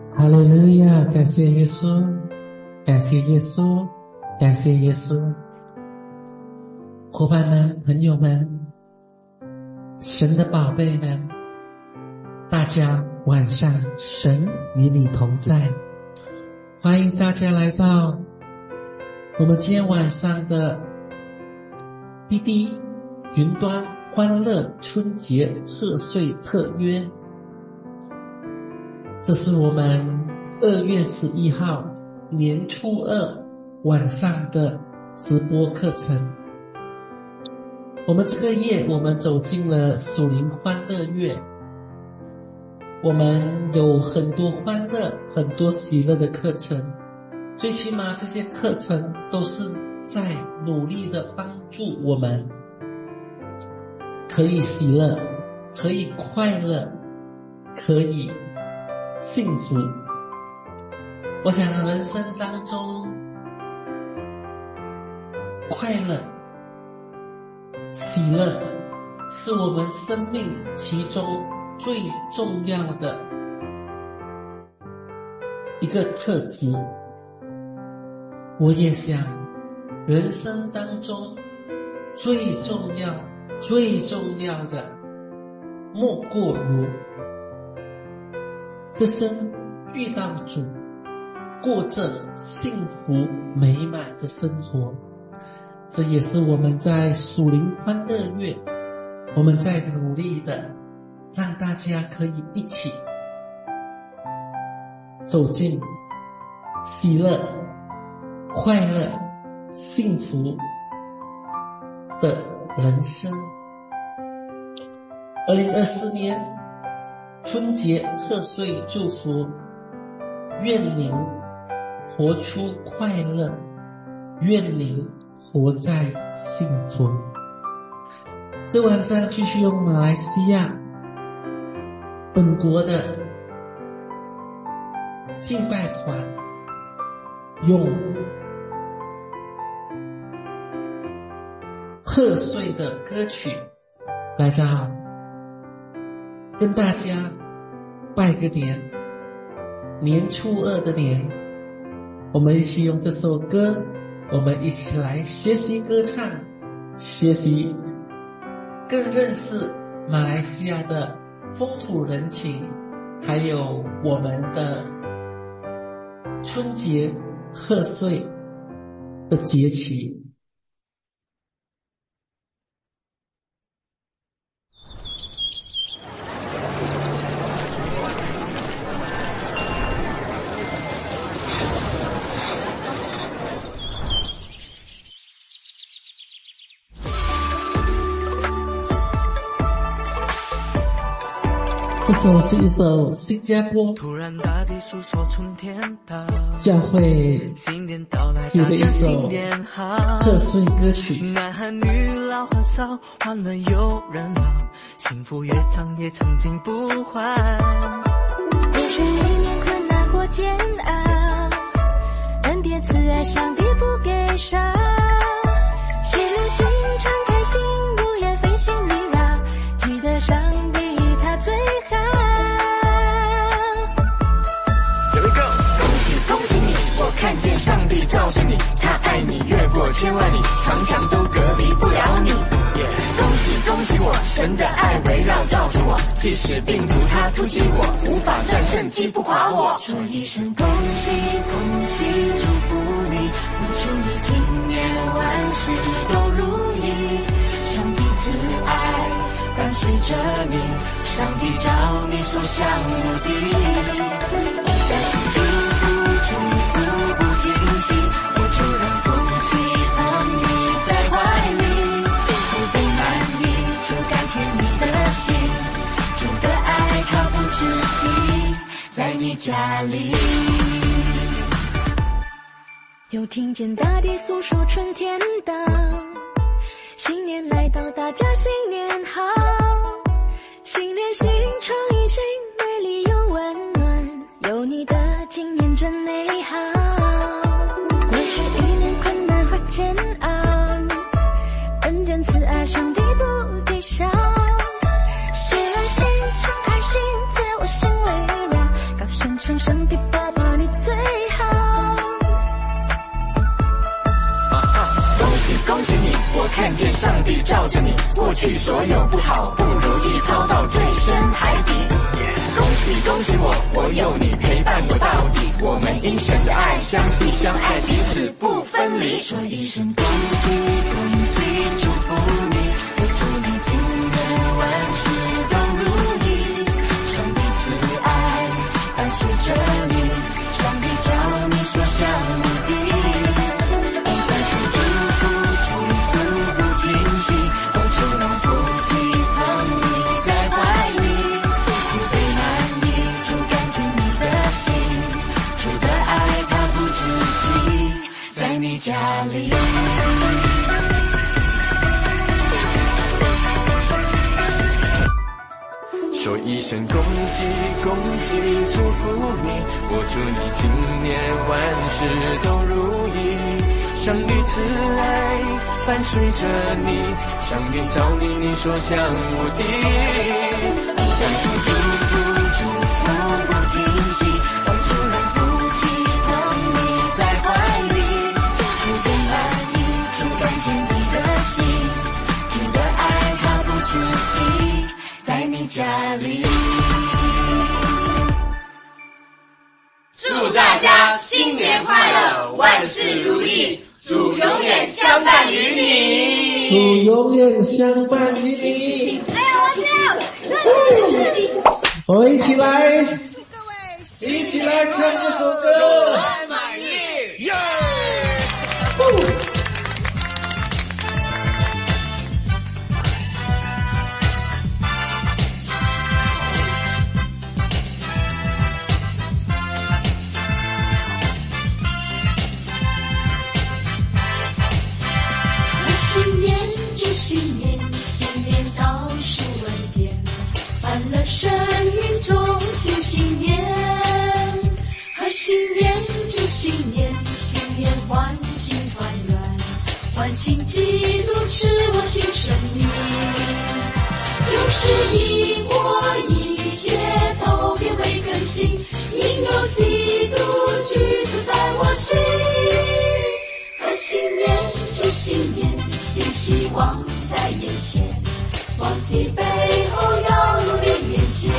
哈利路亚，感谢耶稣，感谢耶稣，感谢耶稣。伙伴们，朋友们，神的宝贝们，大家晚上神与你同在，欢迎大家来到我们今天晚上的滴滴云端欢乐春节贺岁特约。这是我们2月11号年初2晚上的直播课程。我们这个月我们走进了属灵欢乐月，我们有很多欢乐很多喜乐的课程，最起码这些课程都是在努力的帮助我们可以喜乐，可以快乐，可以幸福。我想人生当中快乐喜乐是我们生命其中最重要的一个特质。我也想人生当中最重要的莫过于这生遇到主，过着幸福美满的生活。这也是我们在属灵欢乐月我们在努力的让大家可以一起走进喜乐快乐幸福的人生。2024年春节贺岁祝福，愿您活出快乐，愿您活在幸福。这晚上继续用马来西亚本国的敬拜团用贺岁的歌曲来到跟大家拜个年，年初2的年，我们一起用这首歌，我们一起来学习歌唱，学习更认识马来西亚的风土人情，还有我们的春节贺岁的节气。这首是一首新加坡教会写的一首贺岁歌曲。 男和女老和少，欢乐有人老，幸福越长也长进不换。 过去一年困难或煎熬，恩典慈爱上帝不给少，且留心敞开心，不言飞行离绕，记得上帝他最好。 看见上帝照着你，他爱你越过千万里，长墙都隔离不了你。恭喜恭喜我，神的爱围绕照着我，即使病毒它突袭我，无法战胜击不垮我。 说一声恭喜恭喜，祝福你，祝你今年万事都如意，上帝慈爱伴随着你，上帝照你所向无敌，在树祝福祝福不停息，我就让福气捧你在怀里，不被难以主甘甜你的心，主的爱靠不止息在你家里。又听见大地诉说春天到，新年来到大家新年好，新年新诚意新美丽又温暖，有你的今年真美好。过去一年困难和煎熬，恩典慈爱上帝不抵消，血染心敞开心，在我心围绕，高声唱上上帝爸爸你最好。 恭喜恭喜你，我看见上帝照着你，过去所有不好不如意抛到最深海底。恭喜恭喜我有你陪伴我到底，我们因神的爱相信相爱，彼此不分离。 说一声恭喜恭喜，祝福你，我祝你今年万事都如意，上帝慈爱伴随着你，上帝叫你所向无敌，不再是祝福不停息，都只能夫妻捧你在怀里，不被难以主感甜蜜的心，主的爱它不止息在你家里。 说一声恭喜恭喜，祝福你，我祝你今年万事都如意，上帝慈爱伴随着你，上帝照你你所向无敌，不再是祝福不停息，当主人夫妻捧你在怀里，不被难以主感甜蜜的心，主的爱它不止息在你家里。 祝大家新年快乐，万事如意，主永远相伴于你。 主永远相伴于你。 哎呀，我我们一起来， 各位一起来唱这首歌。 满意。 耶！ 新年祝新年，新年倒数恩典，欢乐声音中新新年，和新年祝新年，新年欢庆团圆，欢庆基督是我新生命，就是一国一切都变为更新，因有基督居住在我心，和新年祝新年，新希望在眼前，忘记背后要努力面前。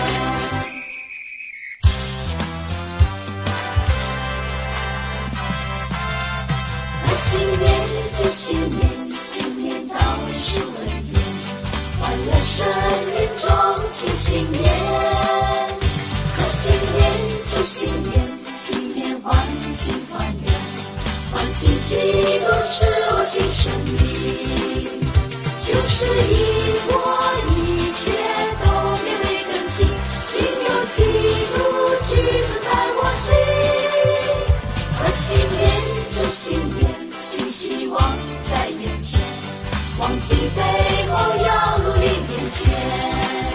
和新年祝新年，新年倒数恩典，欢乐声音中庆新年。和新年祝新年，新年欢庆团圆，欢庆基督是我新生命，就是一国一切都变为更新，因有基督居住在我心。和新年祝新年，新希望在眼前，忘记背后要努力面前。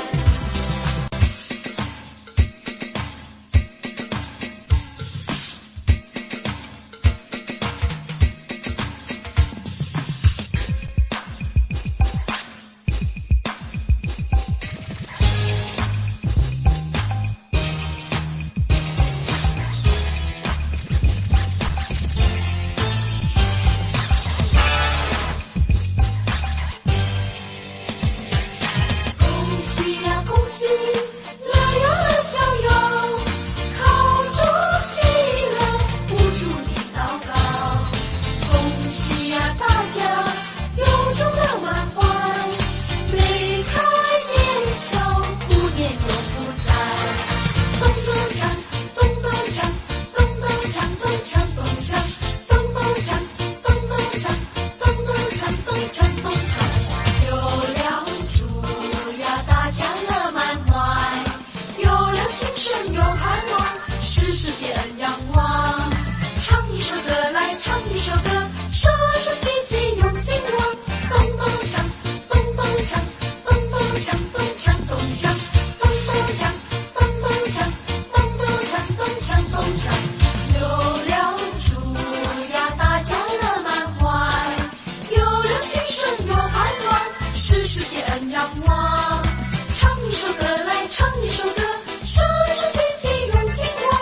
世界恩仰望，唱一首歌来，唱一首歌，说声嘻嘻用心望，咚咚锵，咚咚锵，咚咚锵，咚锵咚锵，咚咚锵，咚咚锵，咚咚锵，咚锵咚锵，有了主呀，大家乐满怀，有了精神有盼望，是世界恩仰望，唱一首歌来，唱一首歌，说声嘻嘻用心望。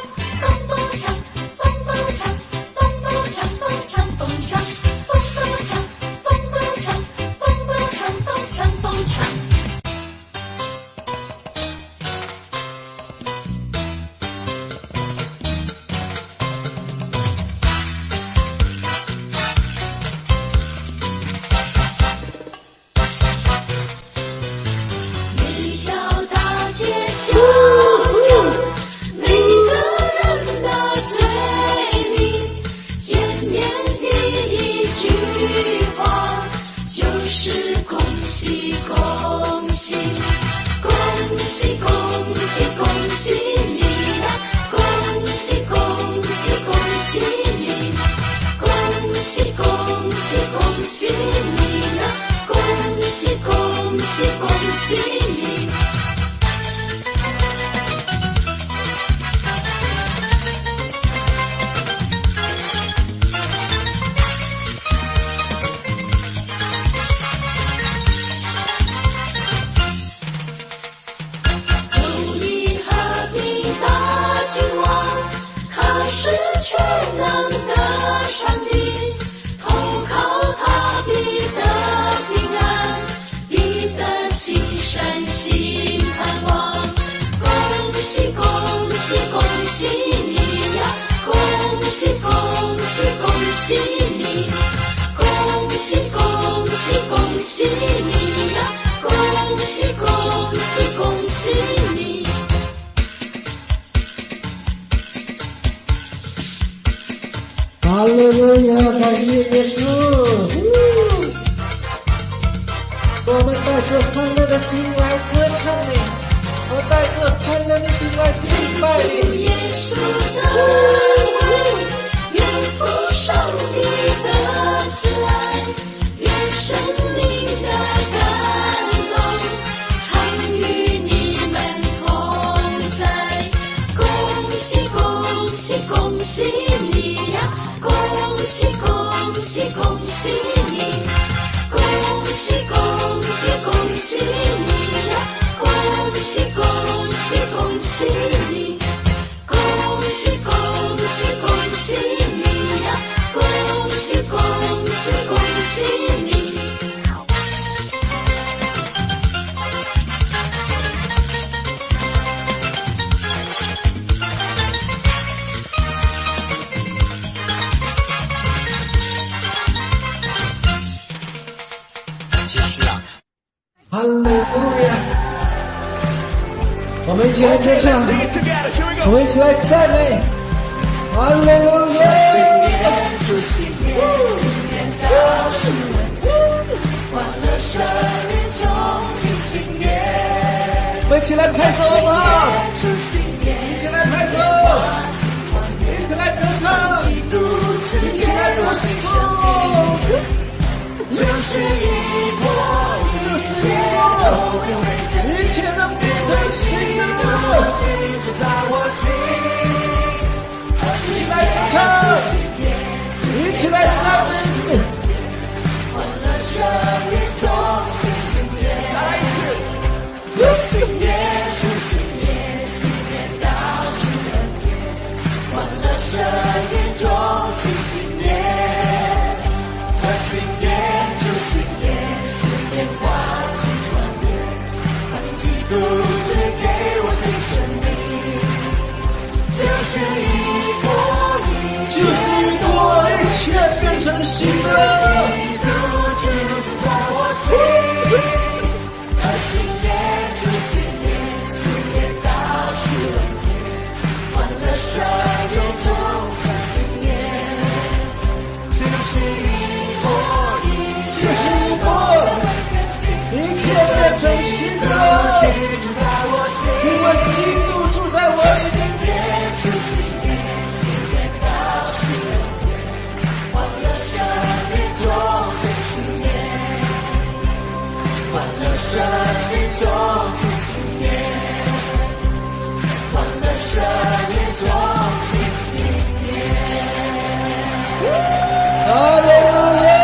喜你呀，恭喜恭喜恭喜你，恭喜恭喜恭喜你呀，恭喜恭喜恭喜你。是全能的上帝，投靠他必得平安，必得牺牲心盼望。恭喜恭喜恭喜你呀，恭喜恭喜恭喜你，恭喜恭喜恭喜你呀，恭喜恭喜恭喜你。 哈利路亚，感谢耶稣！我们带着欢乐的心来歌唱你，我带着欢乐的心来敬拜你。 耶稣的爱，愿父上帝的慈爱，愿生命的感动，常与你们同在。恭喜恭喜恭喜你呀！恭喜恭喜恭喜你，恭喜恭喜恭喜你呀！恭喜恭喜恭喜你，恭喜恭喜恭喜你呀！恭喜恭喜恭喜你。 哈利路亚！我们一起来歌唱，我们一起来赞美。哈利路亚！ 新年到是稳，欢乐生命中进新年。 我们一起来拍手好不好？一起来拍手，一起来歌唱，一起来歌唱。 就是一波一切都变为更新，一切都变为新的，一直在我心。 一起来唱，一起来赞美。 欢乐生命中新新年，再来一次。有新年出新年，新年到主恩典。欢乐生命中新新年。新年就新年，新年挂起冠冕，把主基督赐给我新生命，就是一波一切变成新的，基督住在我心。新年就新年，新年到是恩典，欢乐生命中成新年，就是一切变成新的，因为基督住在我心里。 新年到是恩典，欢乐生命中新新年，欢乐生命中新新年，欢乐生命中新新年。 哈利路亚！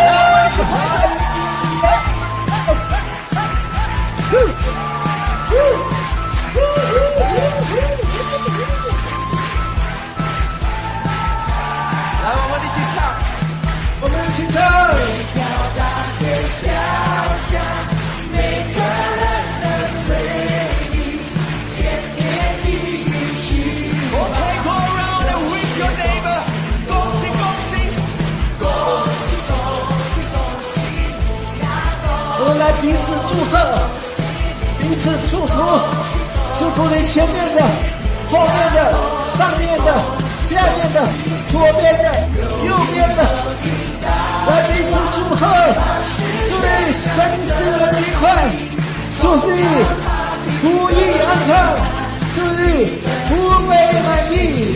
来，我们一起唱， 我们一起唱。 每条大街小巷，每个人的嘴里，见面的语气。 Okay, go around and wish your neighbor， 恭喜恭喜， 恭喜恭喜恭喜你呀！ 我们来彼此祝贺，彼此祝福，祝福你前面的、后面的、上面的、下面的、左边的、右边的，来彼此祝贺，祝你身心人愉快，祝你如意安康， 主你不为满意。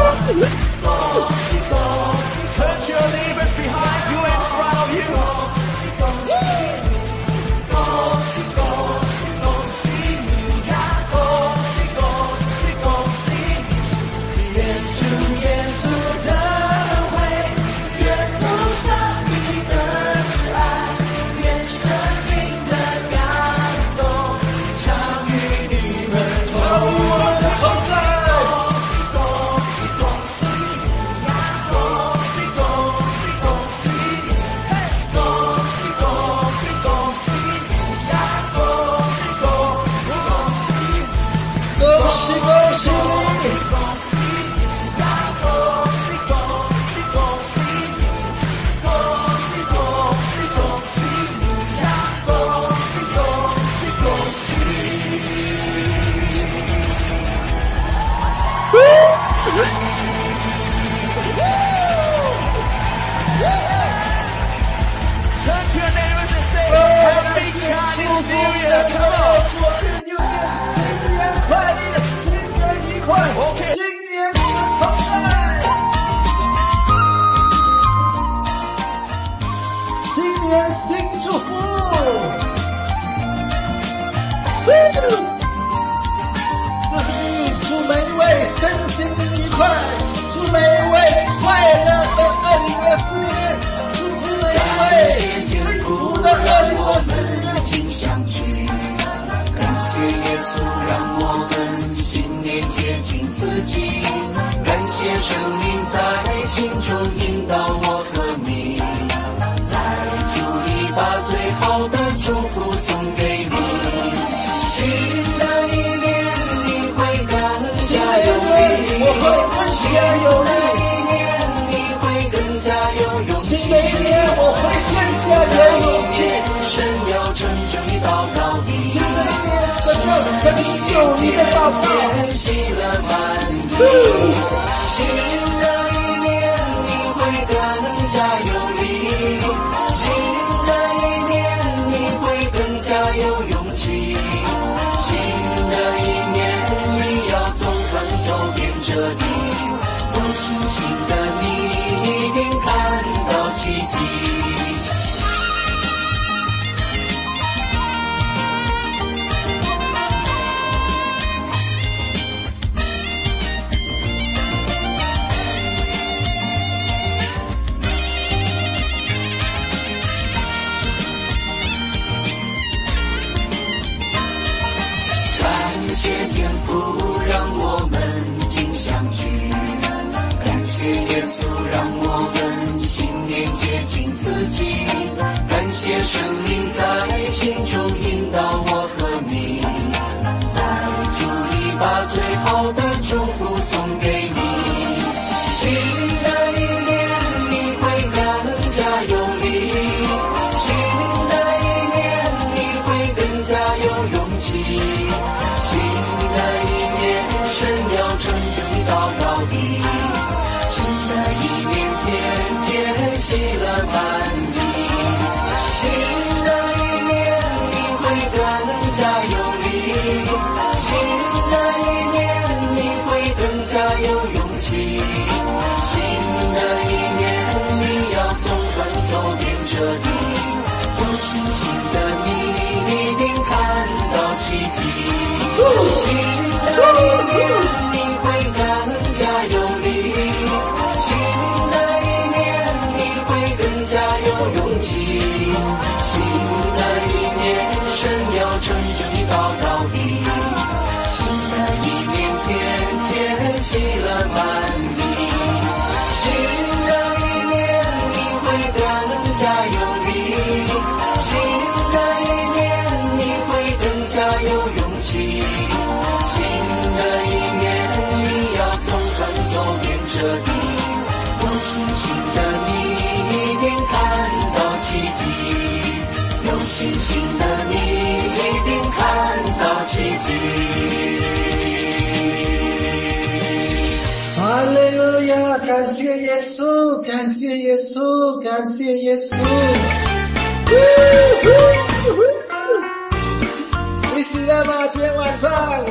Turn your neighbors behind you and in front of you. 哈利路亚，感谢耶稣，感谢耶稣，感谢耶稣。你喜乐吗？今天晚上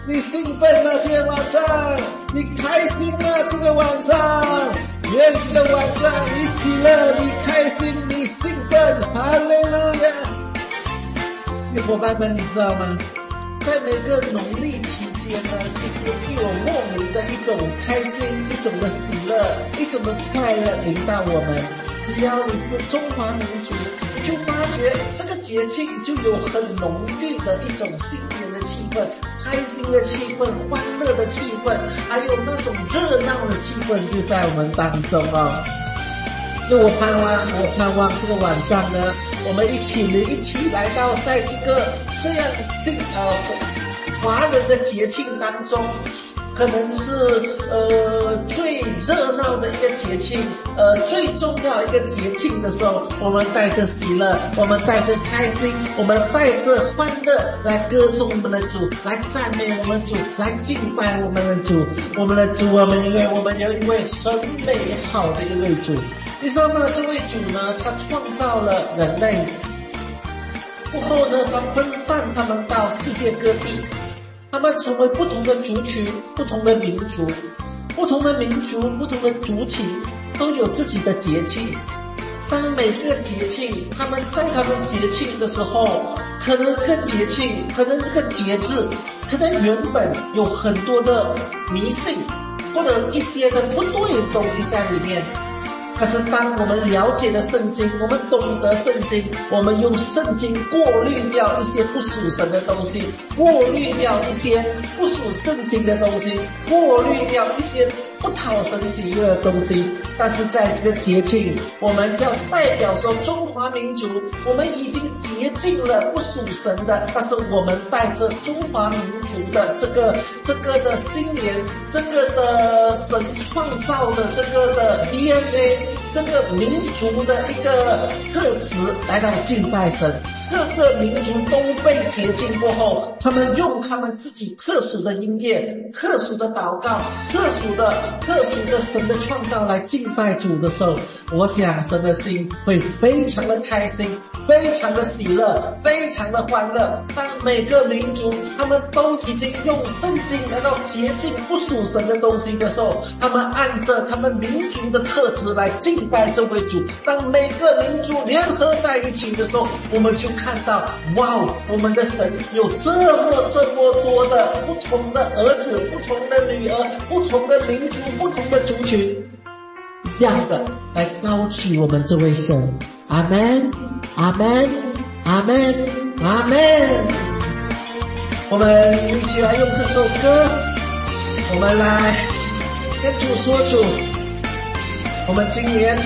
你兴奋了今天晚上，你开心了这个晚上，愿这个晚上你喜乐，你开心，你兴奋，哈利路亚！伙伴们，你知道吗？在每个农历期间呢，其实就有莫名的一种开心，一种的喜乐，一种的快乐临到我们。只要你是中华民族，就发觉这个节庆就有很浓郁的一种新年的气氛，开心的气氛，欢乐的气氛，还有那种热闹的气氛就在我们当中哦。那我盼望这个晚上呢，我们一起来到在这样华人的节庆当中，可能是最热闹的一个节庆，最重要一个节庆的时候，我们带着喜乐，我们带着开心，我们带着欢乐来歌颂我们的主，来赞美我们的主，来敬拜我们的主。我们的主，我们有一位很美好的一位主。你知道吗？这位主呢，他创造了人类，过后呢，他分散他们到世界各地，他们成为不同的族群，不同的民族，不同的族群都有自己的节庆。当每个节庆，他们在他们节庆的时候，可能这个节庆，可能这个节日，可能原本有很多的迷信，或者一些的不对的东西在里面。可是当我们了解了圣经，我们懂得圣经，我们用圣经过滤掉一些不属神的东西，过滤掉一些不属圣经的东西，过滤掉一些不讨神喜悦的东西。但是在这个节庆，我们要代表说中华民族，我们已经洁净了不属神的，但是我们带着中华民族的这个的新年，这个的神创造的这个的 DNA， 这个民族的一个特质来到敬拜神。各个民族都被洁净过后，他们用他们自己特殊的音乐、特殊的祷告、特殊的神的创造来敬拜主的时候，我想神的心会非常的开心，非常的喜乐，非常的欢乐。当每个民族他们都已经用圣经来到洁净不属神的东西的时候，他们按着他们民族的特质来敬拜这位主。当每个民族联合在一起的时候，我们就看到，哇，我们的神有这么多的不同的儿子、不同的女儿、不同的民族、不同的族群，一样的来高举我们这位神。阿们，阿们，阿们，阿们。我们一起来用这首歌，我们来跟主说主，我们今年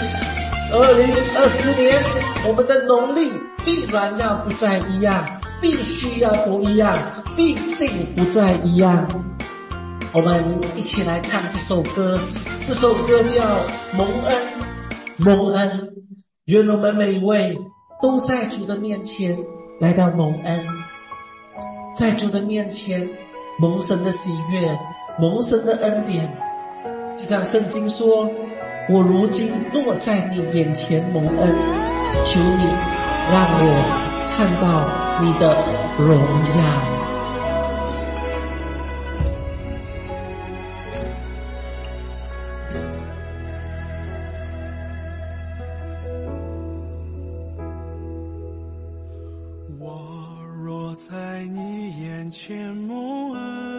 2024年，我们的农历必然要不再一样，必须要不一样，必定不再一样。我们一起来唱这首歌，这首歌叫蒙恩，蒙恩。愿我们每一位都在主的面前来到蒙恩，在主的面前蒙神的喜悦，蒙神的恩典。就像圣经说，我如今落在你眼前蒙恩，求你让我看到你的荣耀。 我若在你眼前蒙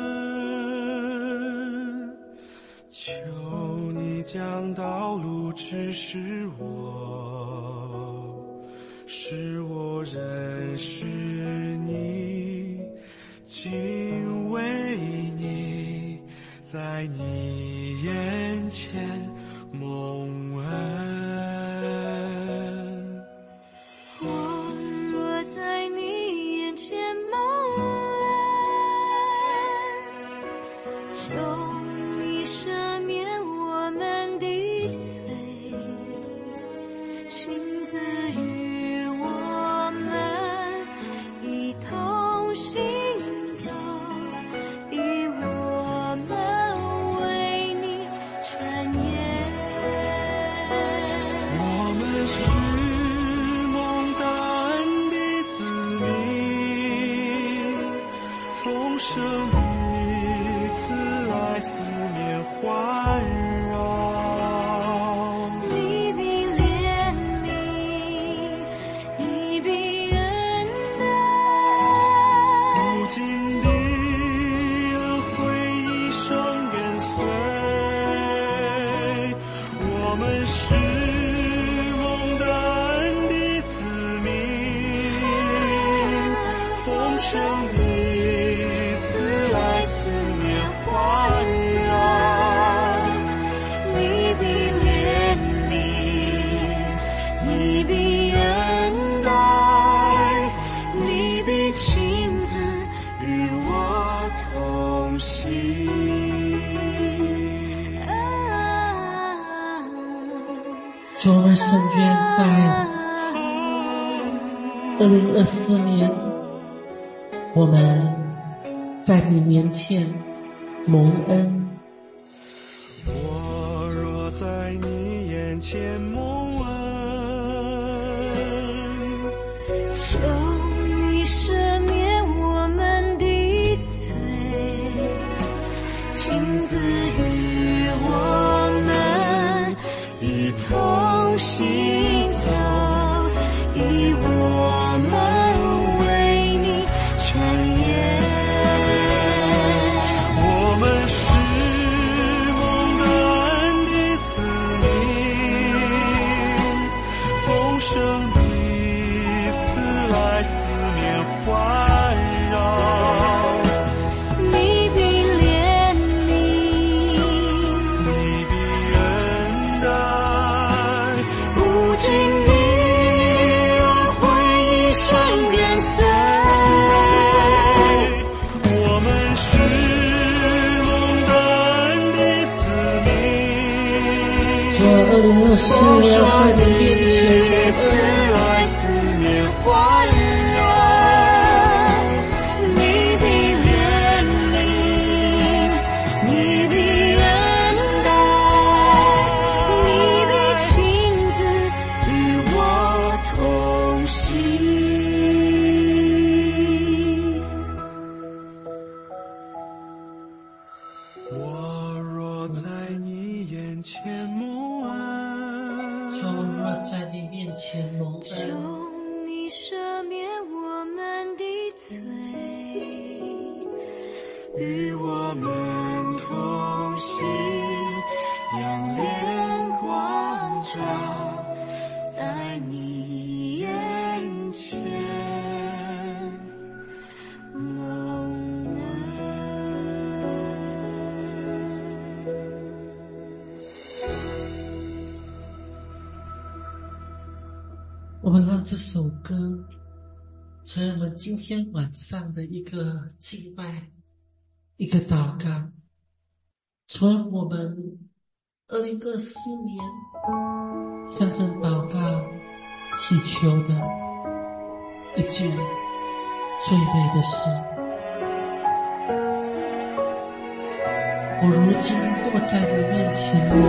恩，求你将道路指示我，使我认识你，敬畏你，在你眼前蒙恩。生命环绕。 你必怜悯，你必恩待， 无尽的恩惠一生跟随，我们是蒙大恩的子民，丰盛的慈爱四面环绕。 你必怜悯，你必恩待，你必亲自与我同行。 主，我们深愿在2024年，我们在你面前蒙恩。 我若在你眼前蒙恩， 求你赦免我们的罪，亲自与我们一同行走，以我们为你传言。 我们是蒙大恩的子民，丰盛的慈爱四面环绕。 你必怜悯， 你必恩待，无尽的恩惠一生跟随。我们是蒙大恩的子民， 主，2024我要在你面前慈蒙恩。 爱四面环绕。 你必怜悯，你必恩待，你必亲自与我同行。 我若在你眼前蒙恩， 主，若在你面前蒙求恩， 你赦免我们的罪， 与我们同行，让脸光照在你眼前蒙恩。 我们让这首歌成为我们今天晚上的一个敬拜，一个祷告。除了我们2024年向神祷告祈求的一件最美的事，我如今落在你面前了。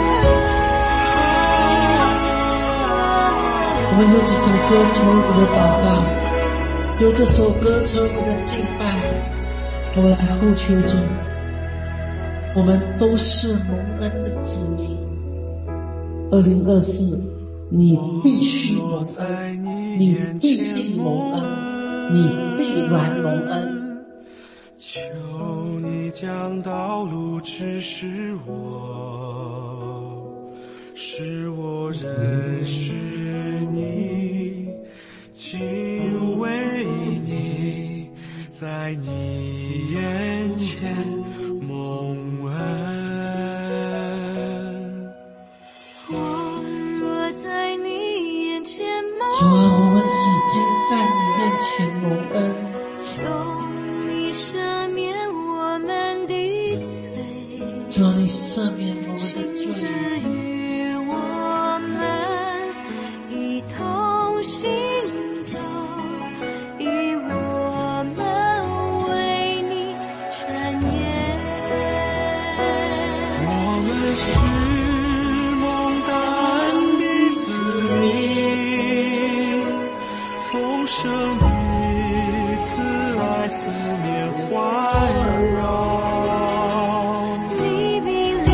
我们用这首歌成为我们的祷告，用这首歌成为我们的敬拜，我们来呼求主，我们都是蒙恩的子民。2024，你必须蒙恩，你必定蒙恩，你必然蒙恩。 求你将道路指示我，使我认识你，敬畏你，在你眼前蒙恩。 我若在你眼前蒙主啊，我们已经在你面前蒙恩， 求你赦免我们的罪， 主啊，你赦免我们的罪， 与我们一同行走，以我们为你传言。 我们是蒙大恩的子民，丰盛的慈爱四面环绕。 你必怜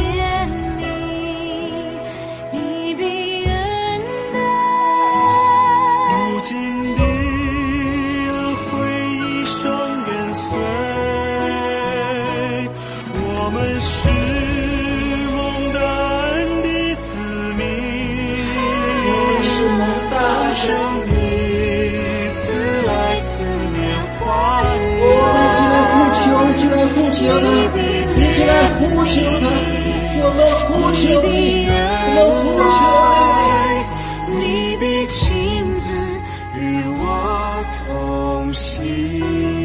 生你慈爱四面环绕。 一起来呼求，一起来呼求他，一起来呼求他，我们呼求你，我们呼求你。 你必亲自与我同行。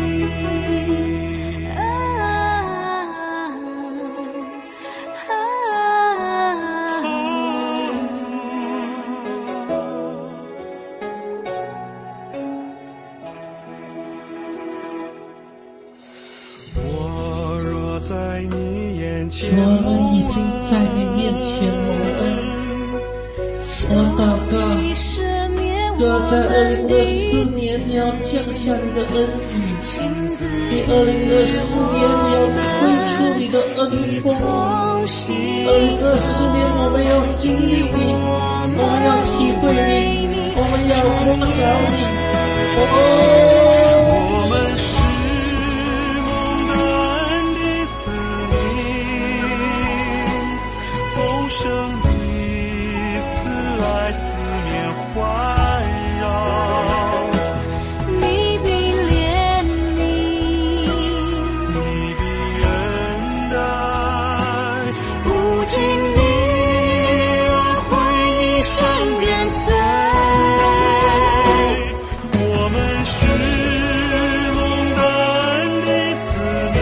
我若在你眼前， 我们已经在你面前蒙恩。我们祷告，要在2024年你要降下你的恩雨，你2024年你要推出你的恩风，2024年我们要经历你，我们要体会你，我们要摸着你。 我们是蒙恩的子民，丰盛的慈爱四面环绕。 你必怜悯， 你必恩待，不尽你而回你身边随。我们是蒙恩的子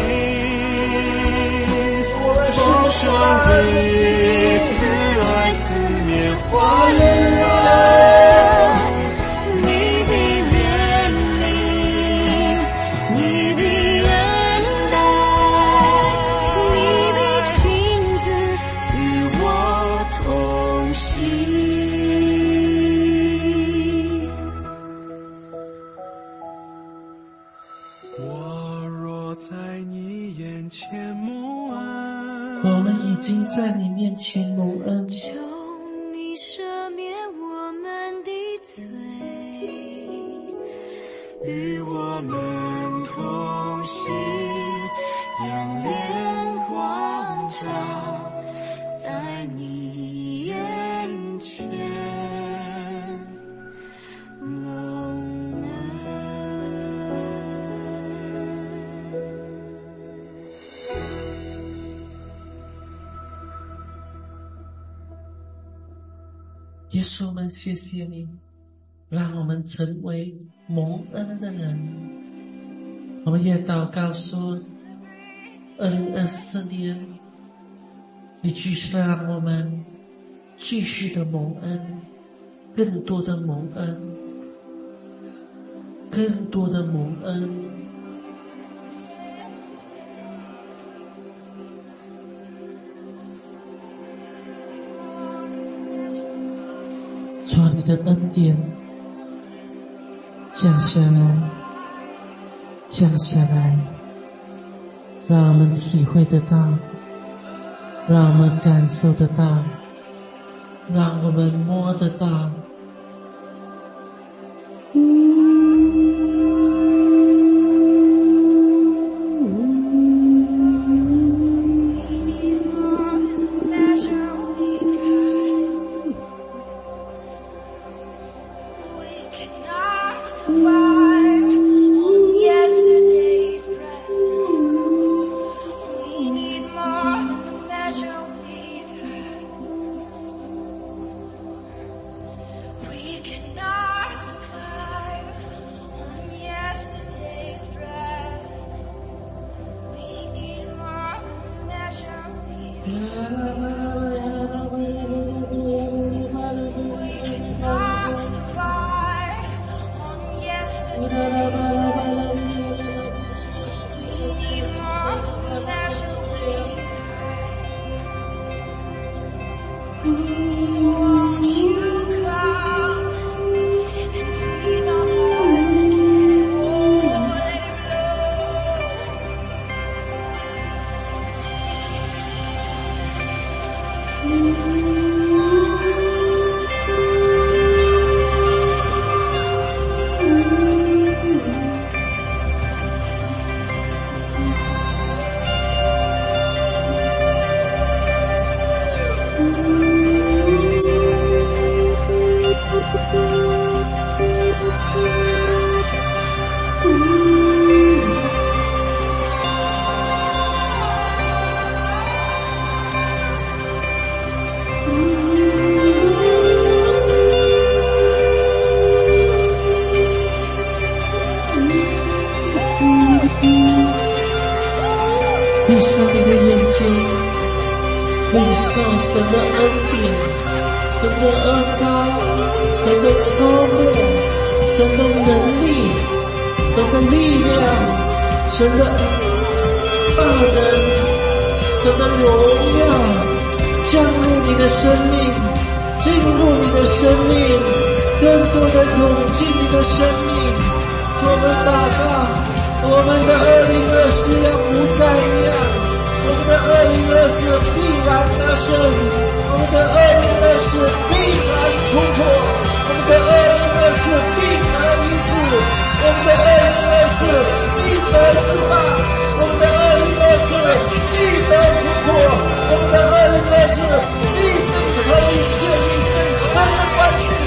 民，丰盛的慈爱四面环绕。你必怜悯，你必恩待， 你必亲自与我同行。我若在你眼前蒙恩， 我们已经在你面前蒙恩， 求你赦免我们的罪， 与我们同行，让脸光照在你眼前蒙恩。 耶稣们，谢谢你，让我们成为蒙恩的人。我们也祷告说，2024年，你继续让我们继续的蒙恩，更多的蒙恩，更多的蒙恩。主，你的恩典降下来，降下来，让我们体会得到，让我们感受得到，让我们摸得到。 经领受神的恩典、神的恩膏、神的高莫、神的能力、神的力量、神的大能、神的荣耀降入你的生命，进入你的生命，更多的涌进你的生命。我们祷告，我们的2024要不再一样，我们的2024必然得胜，我们的2024必然突破，我们的2024必得医治，我们的2024必得释放，我们的2024必得突破，我们的2024必定可以建立更深的关系。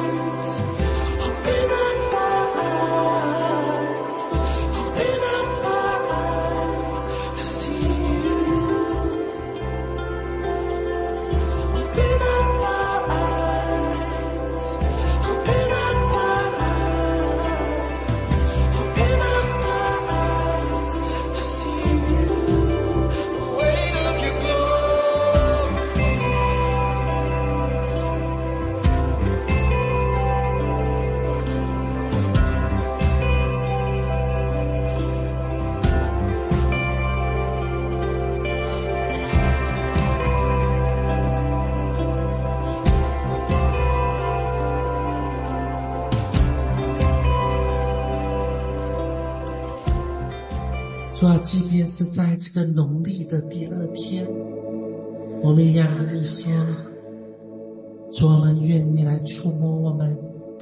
Open up 主啊，即便是在这个农历的第2天，我们也和你说，主，我们愿你来触摸我们，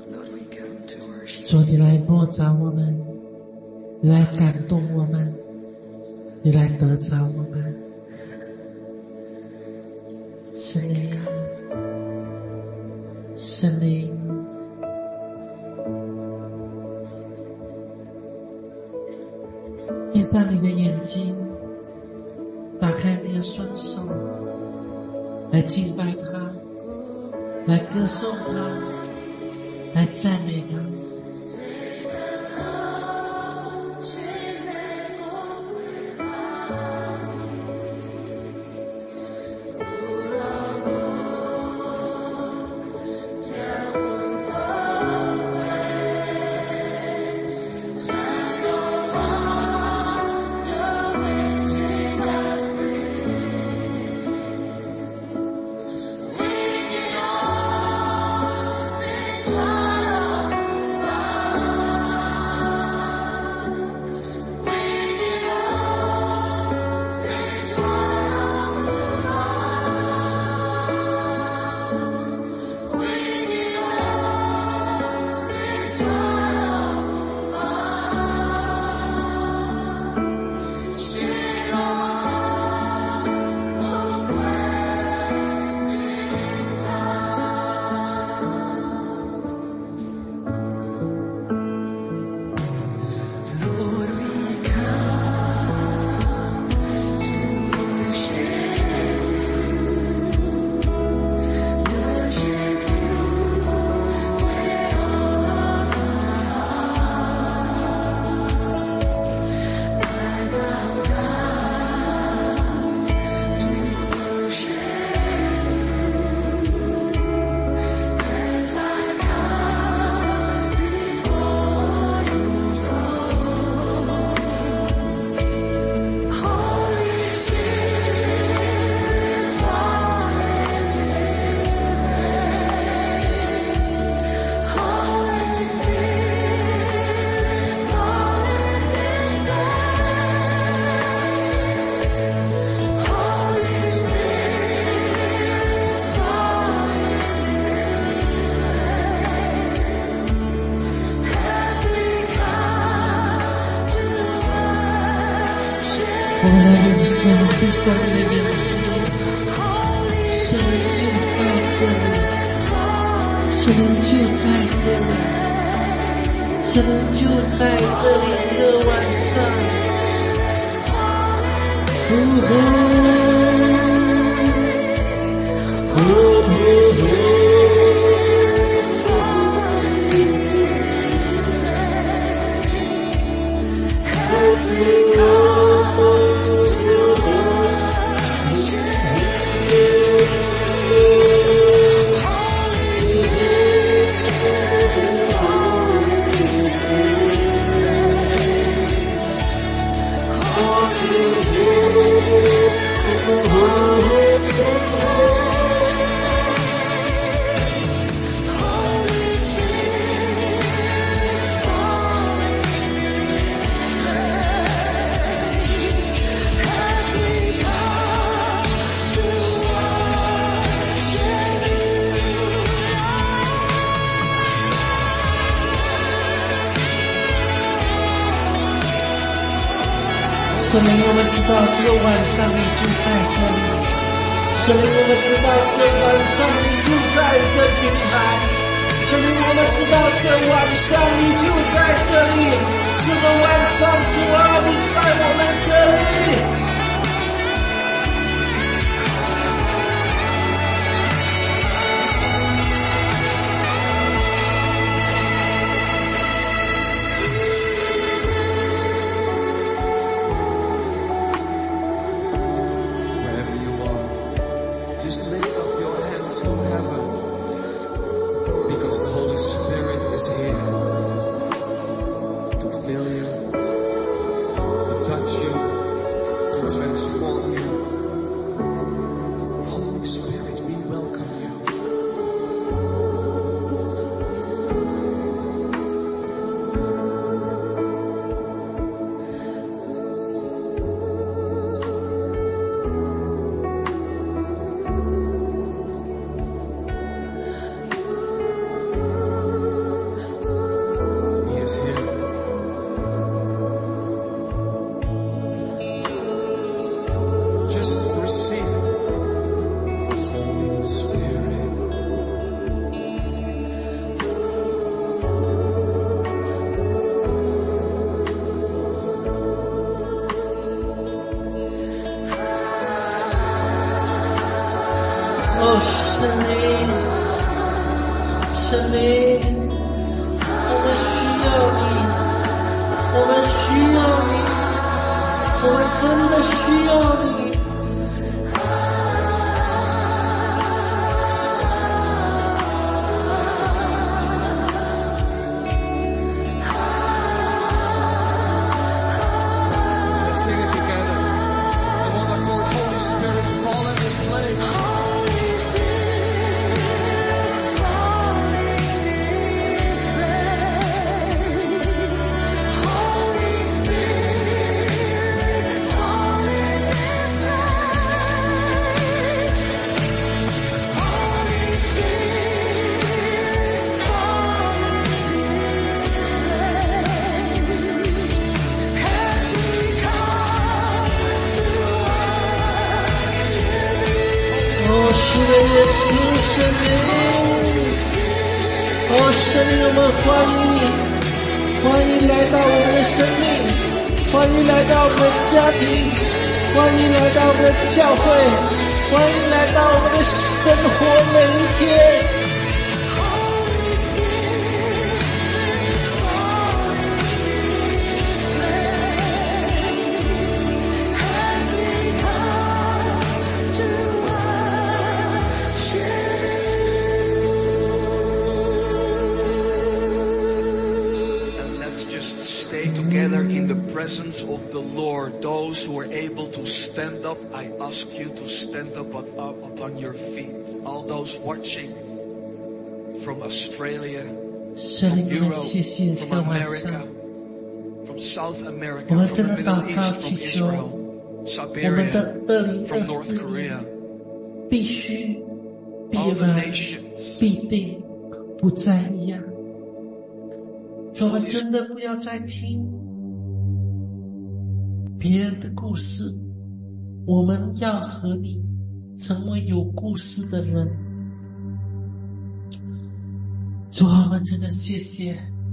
主，你来摸着我们，你来感动我们，你来得着我们。圣灵，圣灵，闭上你的眼睛，打开你的双手，来敬拜他，来歌颂他，来赞美他。我们来用手闭上你的眼睛，神就在这里，神就在这里，这个晚上，神灵，我们知道这个晚上你就在这里。神灵，我们知道这个晚上你就在这平台。神灵，我们知道这个晚上你就在这里。这个晚上主啊，你在我们这里。 哦，圣灵，圣灵，我们需要你，我们需要你，我们真的需要你。圣灵，我们欢迎你，欢迎来到我们的生命，欢迎来到我们的家庭，欢迎来到我们的教会，欢迎来到我们的生活每一天。 In the presence of the Lord, those who are able to stand up, I ask you to stand up on your feet. All those watching from Australia, from Europe, from America, from South America, from the Middle East, from Israel, Siberia, from North Korea, 必须必然必定不再一样。我们真的不要再听别人的故事，我们要和你成为有故事的人。主啊，我们真的谢谢，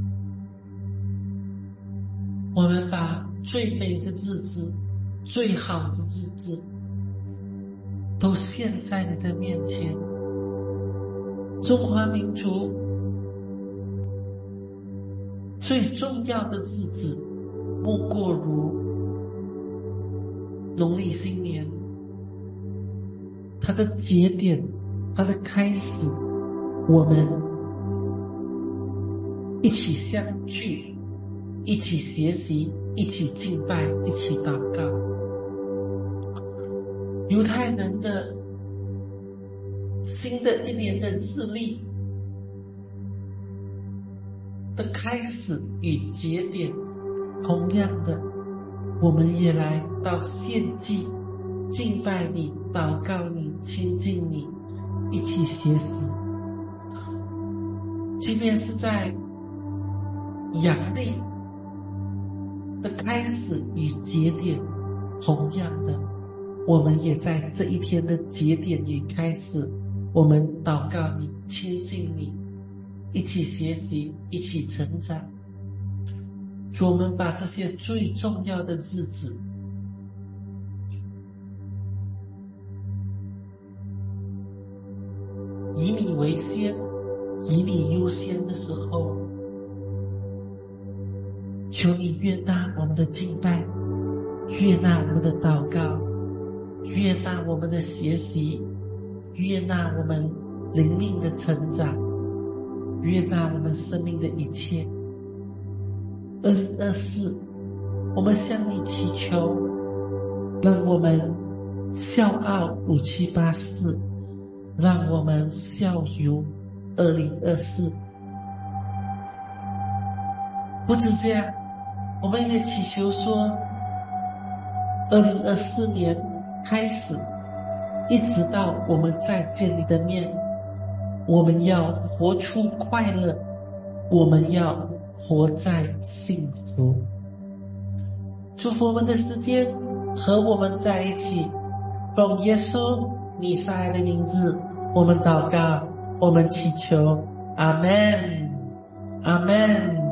我们把最美的日子、最好的日子都献在你的面前。中华民族最重要的日子莫过如农历新年，它的节点，它的开始，我们一起相聚，一起学习，一起敬拜，一起祷告。犹太人的新的一年的日历的开始与节点，同样的，我们也来到献祭，敬拜你，祷告你，亲近你，一起学习。即便是在阳历的开始与节点，同样的，我们也在这一天的节点与开始，我们祷告你，亲近你，一起学习，一起成长。主，我们把这些最重要的日子以你为先，以你优先的时候，求你悦纳我们的敬拜，悦纳我们的祷告，悦纳我们的学习，悦纳我们灵命的成长，悦纳我们生命的一切。2024，我们向你祈求，让我们笑傲5784，让我们笑游2024。不止这样，我们也祈求说2024年开始，一直到我们再见你的面，我们要活出快乐，我们要活在幸福。祝福我们的时间和我们在一起，奉耶稣弥赛亚的名字，我们祷告，我们祈求，阿们，阿们。